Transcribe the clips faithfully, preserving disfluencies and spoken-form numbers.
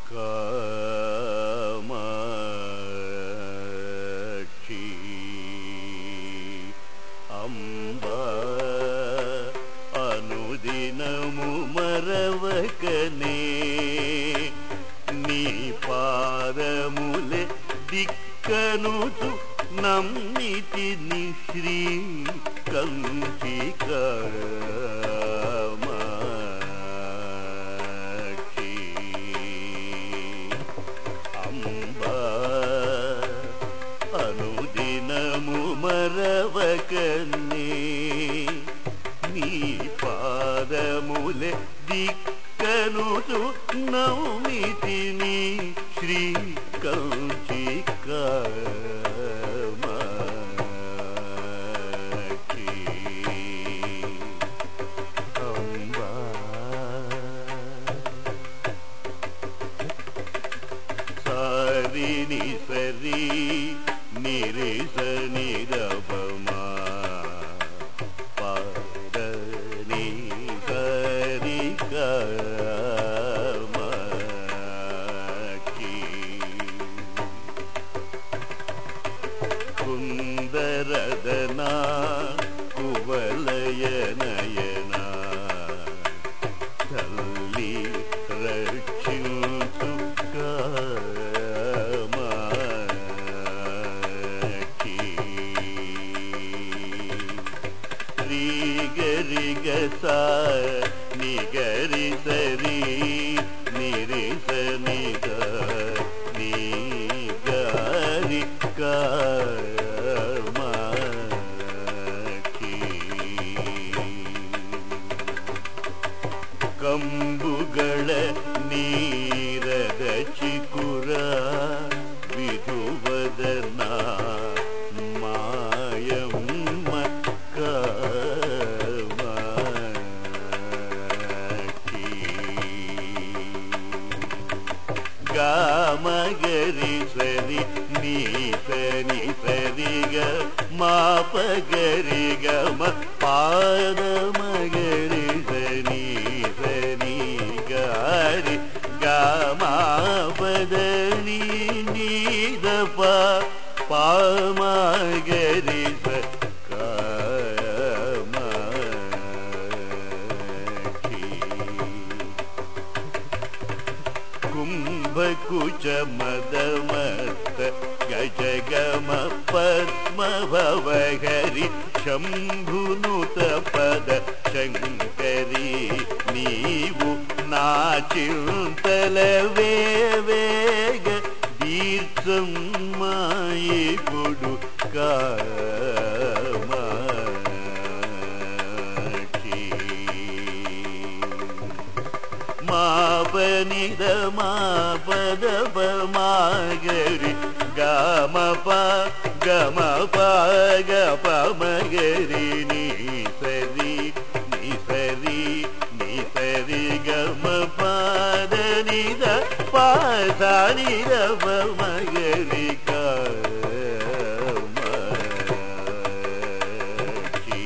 కామాక్షి అంబా అనుదినము మరవకనే నీ పాదములే దిక్కనుచు నమ్మితి ని శ్రీ కంచి కామాక్షి అంబా అనుదినము మరవకనే నీ పాదములే దిక్కనుచు నమ్మితి ని శ్రీ కంచి కామాక్షి అంబా సారి ని సరి నిరి సని రబమా పద ని సరి కామాక్షి కుందరదనా కువలయ నయనా తల్లి రక్షించు కామాక్షి శ్రీ గరి గసా ని గరి సరి నిరి సని ద ని గరి కామాక్షి ಕಂಬುಗಳ ನೀರದ ಚಿಕುರ ವಿಧುವದನ ಮಾಯಮ್ಮ ಕಾಮಾಕ್ಷಿ ಗಾಮಗರಿ ಸರಿ ನೀ ಸರಿ ಸರಿಗ ಮಾಪಗರಿ ಗಮ ಪಾದ ಮಗರಿ ಸರಿ ಸರಿ ಗಾರಿ ಗಾಮಾಪದನಿ ನೀದಪ ಪಾಮಗರಿ ಸ ಕಾಮಾಕ್ಷಿ ಕುಂಭಕುಚ ಮದಮತ್ತ ಗಜಗಮ ಪದ್ಮ ಭವಹರಿ ಶಂಭುನುತ ಪದ ಶಂಕರಿ ನೀವು ನಾಚಿಂತಲವೇ ವೇಗ ದೀರ್ಘಮಾಯಿ ಕೊಡು ಕಾಮಾಕ್ಷಿ ಮಾಪನಿದ ಮಾಪದ ಮಾಗರಿ ಗಮ ಪ ಗಮ ಪ ಗ ಪ ಮಗರಿ ನೀ ಸರಿ ನೀ ಸರಿ ನೀ ಸರಿ ಗಮ ಪಾದ ನಿದ ಪಾದ ನಿದ ಪ ಮಗರಿ ಕಾಮಾಕ್ಷಿ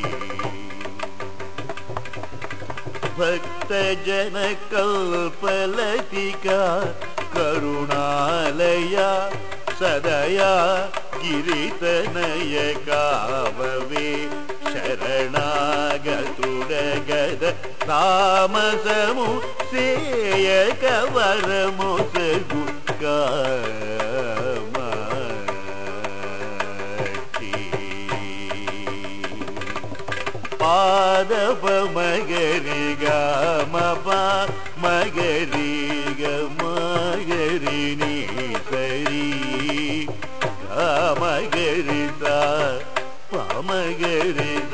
ಭಕ್ತ ಜನ ಕಲ್ಪಲತಿಕಾ ಕರುಣಾಲಯ ಸದಯಾ ಗಿರಿತನಯ ಕಾವವೇ ಶರಣಾಗತುಡಗದ ತಾಮಸಮು ಸೇಯಕ ವರಮೊಸಗು ಕಾಮಾಕ್ಷಿ ಪಾದಪ ಮಗರಿ ಗಮಪ ಮಗರಿ ಗಮಗರಿ ನೀ ಸರಿ ಮಗರಿ ಸ ಪಮಗರಿ ಸ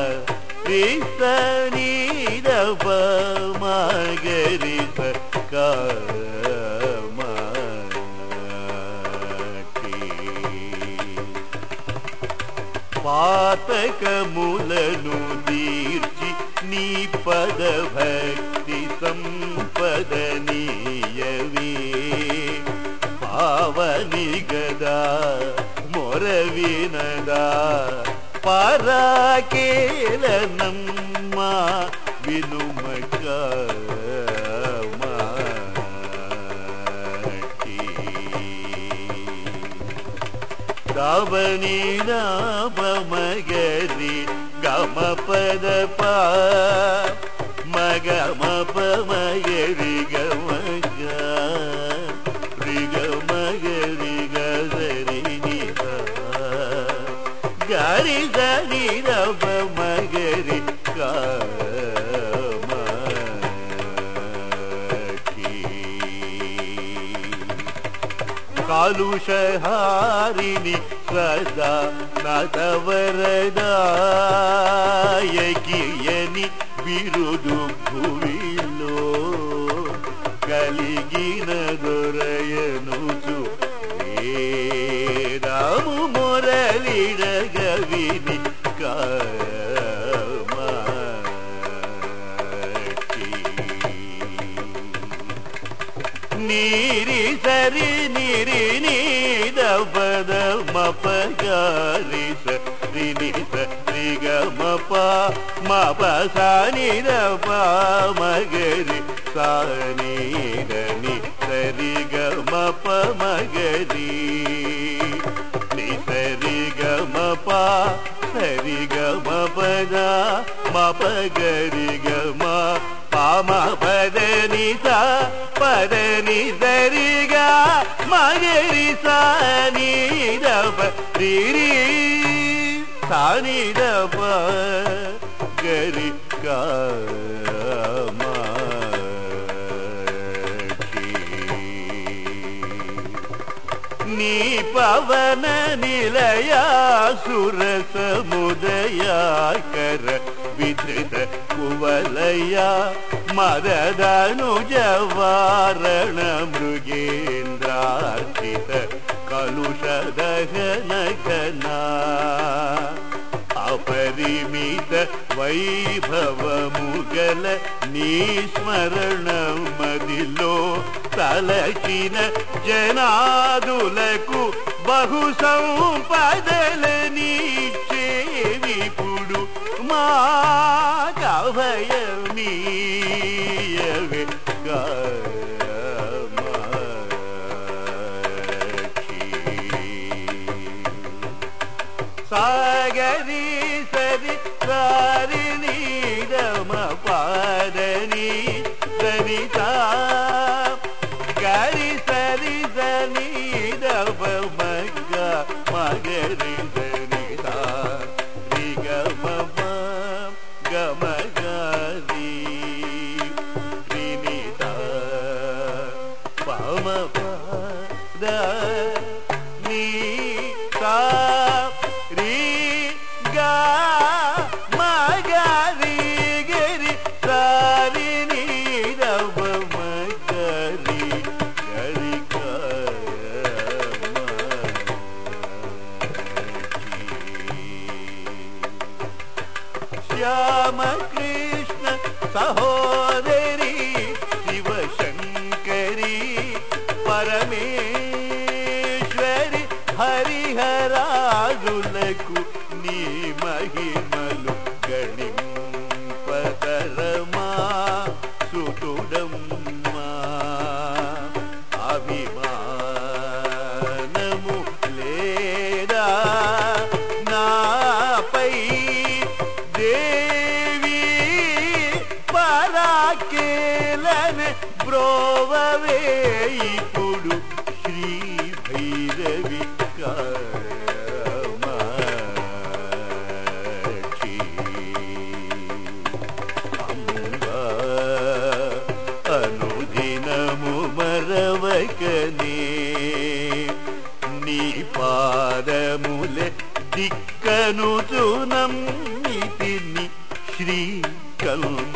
ರಿಸನಿ ದಪ ಮಗರಿ ಸ ಕಾಮಾಕ್ಷಿ ಪಾತಕಮೂಲನು ದೀರ್ಚಿ ನೀ ಪದ ಭಕ್ತಿ ಸಂಪದನೀಯವೇ ಪಾವನಿಗದ ಮೊರವಿನದ ಪರಾಕೇಲ ನಮ್ಮ ವಿನುಮಕ గమని పమగరి గమ పద ప మగ మప మగరి గమ రిగ మగరి గరి గరి గరి రవ మగరి కాలుషహారిణి సదా నతవరదాయకియని బిరుదు భూమిలో కలిగిన దొరయనుచు రాము మొరలిడగవిని నీరి సరి నిరి నీద పద మప గారి సరి నిద రిగ మప మప సాని ద ప మగరి సాని ద ని సరి గ మప మగరి ని సరి గ మప సరి గ మప ద మప గరి గ మ పామ పదని సా పదని సరిగా మగరి సాని దప రిరి సాని దప గరి కామాక్షి నీ పవన నిలయా సురస ముదయాకర విధృత కువలయ మదదనుజవారణ మృగేంద్రార్చిత కలుషదహన ఘనా అపరిమిత వైభవముగల నీస్మరణ మదిలో తలచిన జనాదులకు బహు సంపదలనిచ్చే విపుడు మా కభయమీయవే కామాక్షి సాగరి సరి సారిణి రమ పాదని సరితా గరి సరి సని రవ మగ మగరి సరితా రిగ మమ గమ గరి రినిత పమ పద ని తా రి గ మగరి గరి సారిణి రవ మగరి గరి శ్యామ కృష్ణ సహోదరి శివశంకరి పరమేశ్వరి హరిహరాజులకు నీ మహిమలు గణింపతరమా సుతుడమ్మా అభిమానము లేదా నాపై దేవి పరాకేలన బ్రోవవే ఇప్పుడు శ్రీ భైరవి కామాక్షి అంబ అనుదినము మరవకనే నీ పాదములే దిక్కను తునం శ్రీ కల్